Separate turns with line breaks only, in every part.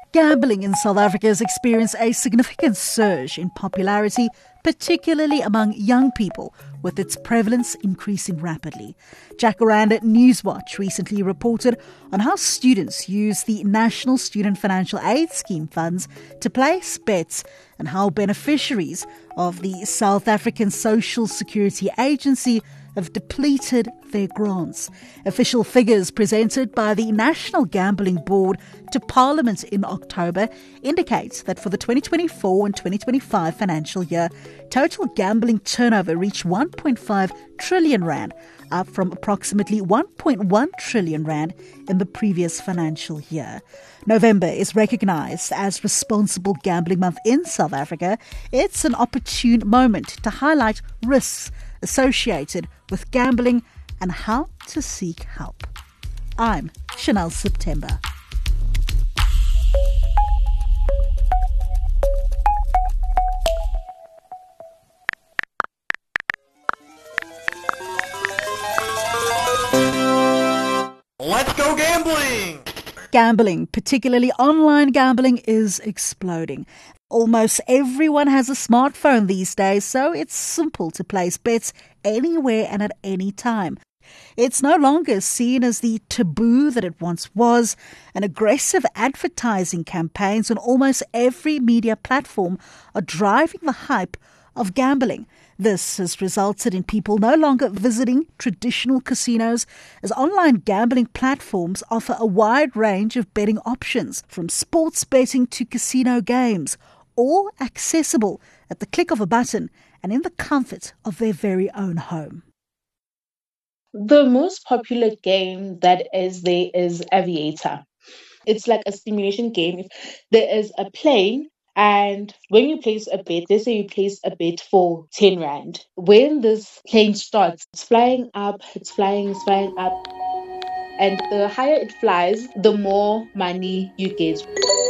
Gambling in South Africa has experienced a significant surge in popularity, particularly among young people, with its prevalence increasing rapidly. Jacaranda Newswatch recently reported on how students use the National Student Financial Aid Scheme funds to place bets and how beneficiaries of the South African Social Security Agency have depleted their grants. Official figures presented by the National Gambling Board to Parliament in October indicate that for the 2024 and 2025 financial year, total gambling turnover reached 1.5 trillion rand, up from approximately 1.1 trillion rand in the previous financial year. November is recognised as Responsible Gambling Month in South Africa. It's an opportune moment to highlight risks associated with gambling and how to seek help. I'm Chanel September.
Let's go gambling!
Gambling, particularly online gambling, is exploding. Almost everyone has a smartphone these days, so it's simple to place bets anywhere and at any time. It's no longer seen as the taboo that it once was, and aggressive advertising campaigns on almost every media platform are driving the hype of gambling. This has resulted in people no longer visiting traditional casinos, as online gambling platforms offer a wide range of betting options, from sports betting to casino games, all accessible at the click of a button and in the comfort of their very own home.
The most popular game that is there is Aviator. It's like a simulation game. There is a plane, and when you place a bet, let's say you place a bet for 10 Rand. When this plane starts, it's flying up, it's flying up. And the higher it flies, the more money you get.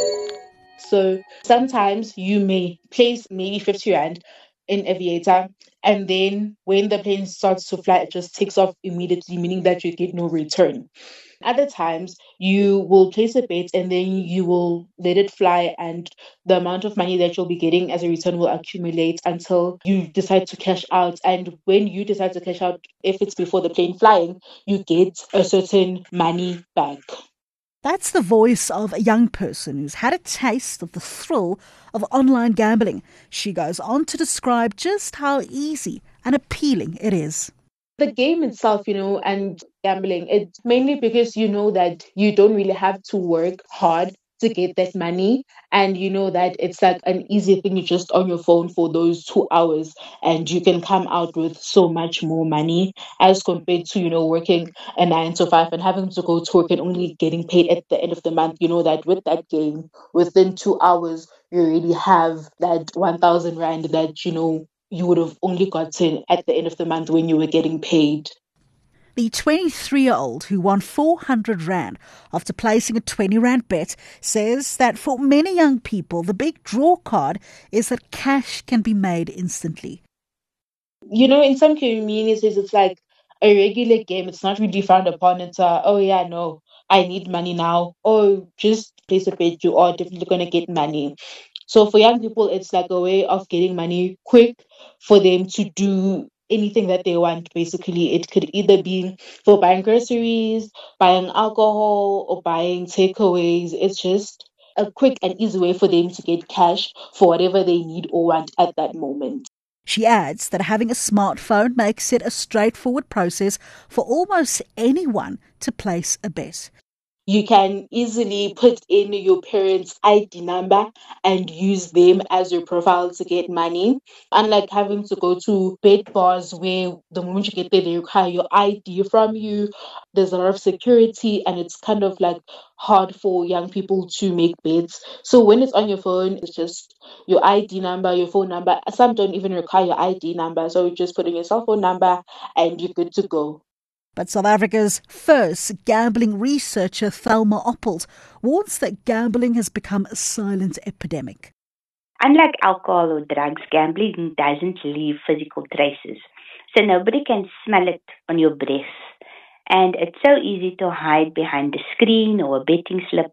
So sometimes you may place maybe 50 Rand in Aviator, and then when the plane starts to fly, it just takes off immediately, meaning that you get no return. Other times, you will place a bet and then you will let it fly, and the amount of money that you'll be getting as a return will accumulate until you decide to cash out. And when you decide to cash out, if it's before the plane flying, you get a certain money back.
That's the voice of a young person who's had a taste of the thrill of online gambling. She goes on to describe just how easy and appealing it is.
The game itself, and gambling, it's mainly because you know that you don't really have to work hard to get that money, and you know that it's like an easy thing. You're just on your phone for those 2 hours and you can come out with so much more money as compared to, working a 9 to 5 and having to go to work and only getting paid at the end of the month. You know that with that game, within 2 hours, you already have that 1,000 Rand that, you would have only gotten at the end of the month when you were getting paid.
The 23-year-old who won 400 Rand after placing a 20 Rand bet says that for many young people, the big draw card is that cash can be made instantly.
In some communities, it's like a regular game. It's not really frowned upon. It's, I need money now. Oh, just place a bet. You are definitely going to get money. So for young people, it's like a way of getting money quick for them to do anything that they want. Basically, it could either be for buying groceries, buying alcohol, or buying takeaways. It's just a quick and easy way for them to get cash for whatever they need or want at that moment.
She adds that having a smartphone makes it a straightforward process for almost anyone to place a bet.
You can easily put in your parents' ID number and use them as your profile to get money. Unlike having to go to bet bars where the moment you get there, they require your ID from you. There's a lot of security and it's kind of like hard for young people to make bets. So when it's on your phone, it's just your ID number, your phone number. Some don't even require your ID number. So you just put in your cell phone number and you're good to go.
But South Africa's first gambling researcher, Thelma Oppelt, warns that gambling has become a silent epidemic.
Unlike alcohol or drugs, gambling doesn't leave physical traces. So nobody can smell it on your breath. And it's so easy to hide behind a screen or a betting slip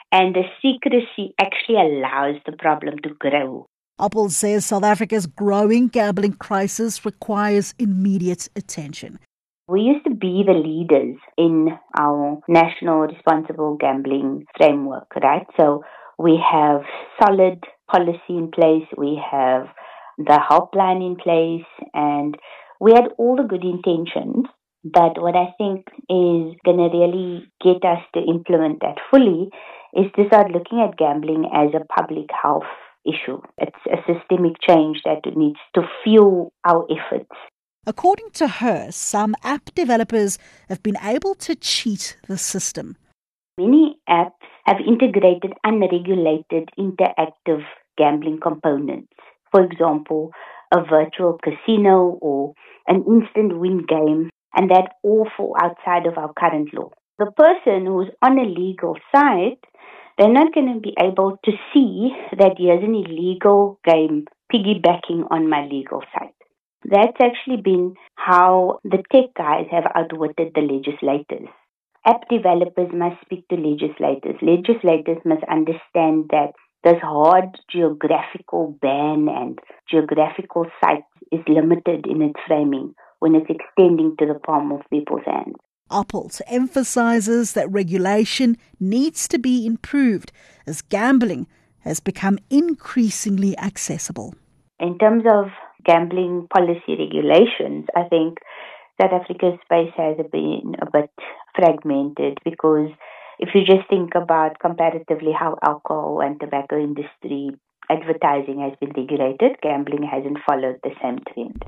And the secrecy actually allows the problem to grow.
Appel says South Africa's growing gambling crisis requires immediate attention.
We used to be the leaders in our national responsible gambling framework, right? So we have solid policy in place, we have the helpline in place, and we had all the good intentions. But what I think is going to really get us to implement that fully is to start looking at gambling as a public health issue. It's a systemic change that needs to fuel our efforts.
According to her, some app developers have been able to cheat the system.
Many apps have integrated unregulated interactive gambling components. For example, a virtual casino or an instant win game, and that all fall outside of our current law. The person who's on a legal site, they're not going to be able to see that there's an illegal game piggybacking on my legal site. That's actually been how the tech guys have outwitted the legislators. App developers must speak to legislators. Legislators must understand that this hard geographical ban and geographical sites is limited in its framing when it's extending to the palm of people's hands.
Appel emphasises that regulation needs to be improved as gambling has become increasingly accessible.
In terms of gambling policy regulations, I think South Africa's space has been a bit fragmented because if you just think about comparatively how alcohol and tobacco industry advertising has been regulated, gambling hasn't followed the same trend.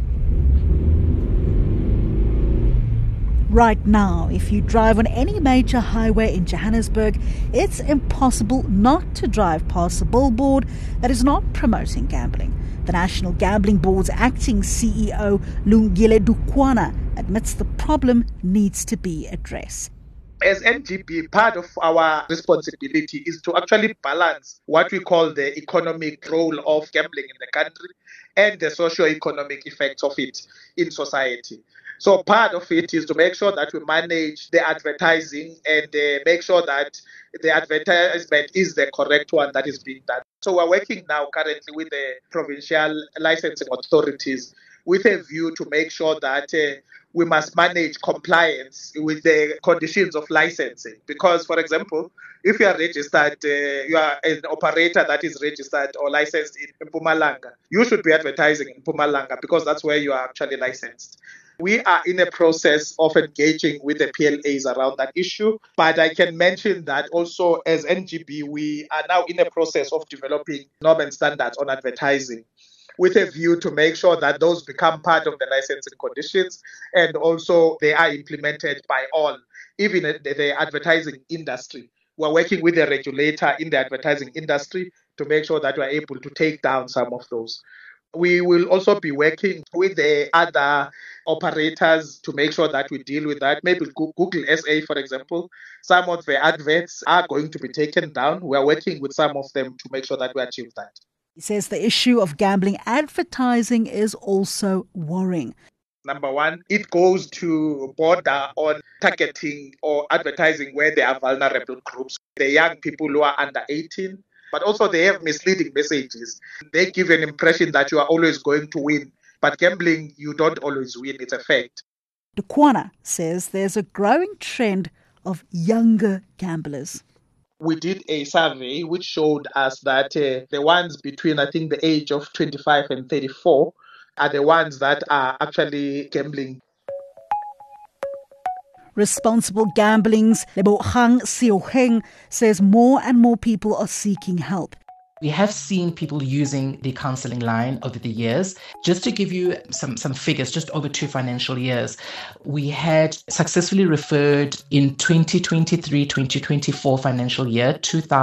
Right now, if you drive on any major highway in Johannesburg, it's impossible not to drive past a billboard that is not promoting gambling. The National Gambling Board's acting CEO, Lungile Dukwana, admits the problem needs to be addressed.
As NGB, part of our responsibility is to actually balance what we call the economic role of gambling in the country and the socio-economic effects of it in society. So part of it is to make sure that we manage the advertising and make sure that the advertisement is the correct one that is being done. So we're working now currently with the provincial licensing authorities with a view to make sure that we must manage compliance with the conditions of licensing. Because, for example, if you are registered, you are an operator that is registered or licensed in Mpumalanga, you should be advertising in Mpumalanga because that's where you are actually licensed. We are in a process of engaging with the PLAs around that issue, but I can mention that also as NGB, we are now in a process of developing norms and standards on advertising with a view to make sure that those become part of the licensing conditions and also they are implemented by all, even the advertising industry. We're working with the regulator in the advertising industry to make sure that we're able to take down some of those. We will also be working with the other operators to make sure that we deal with that. Maybe Google SA, for example, some of the adverts are going to be taken down. We're working with some of them to make sure that we achieve that.
He says the issue of gambling advertising is also worrying.
Number one, it goes to border on targeting or advertising where there are vulnerable groups, the young people who are under 18. But also they have misleading messages. They give an impression that you are always going to win. But gambling, you don't always win. It's a fact.
Dukwana says there's a growing trend of younger gamblers.
We did a survey which showed us that the ones between, I think, the age of 25 and 34 are the ones that are actually gambling.
Responsible Gambling's Lebogang Sioheng says more and more people are seeking help.
We have seen people using the counselling line over the years. Just to give you some figures, just over 2 financial years, we had successfully referred in 2023-2024 financial year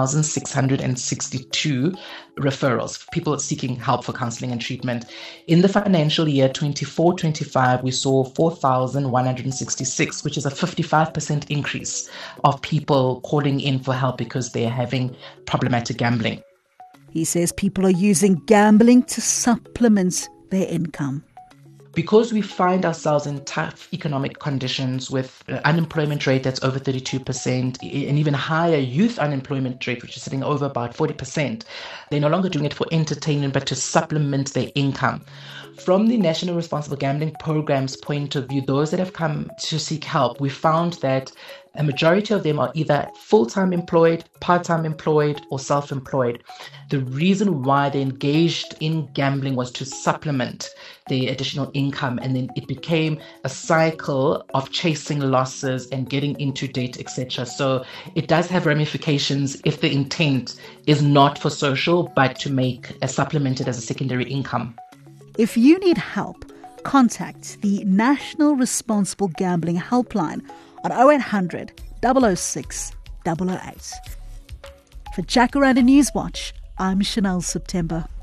2,662 referrals, people seeking help for counselling and treatment. In the financial year 24-25, we saw 4,166, which is a 55% increase of people calling in for help because they're having problematic gambling.
He says people are using gambling to supplement their income.
Because we find ourselves in tough economic conditions with unemployment rate that's over 32% and even higher youth unemployment rate, which is sitting over about 40%, they're no longer doing it for entertainment, but to supplement their income. From the National Responsible Gambling Program's point of view, those that have come to seek help, we found that a majority of them are either full-time employed, part-time employed, or self-employed. The reason why they engaged in gambling was to supplement the additional income, and then it became a cycle of chasing losses and getting into debt, etc. So it does have ramifications if the intent is not for social, but to make a supplemented as a secondary income.
If you need help, contact the National Responsible Gambling Helpline on 0800 006 008. For Jacaranda Newswatch, I'm Chanel September.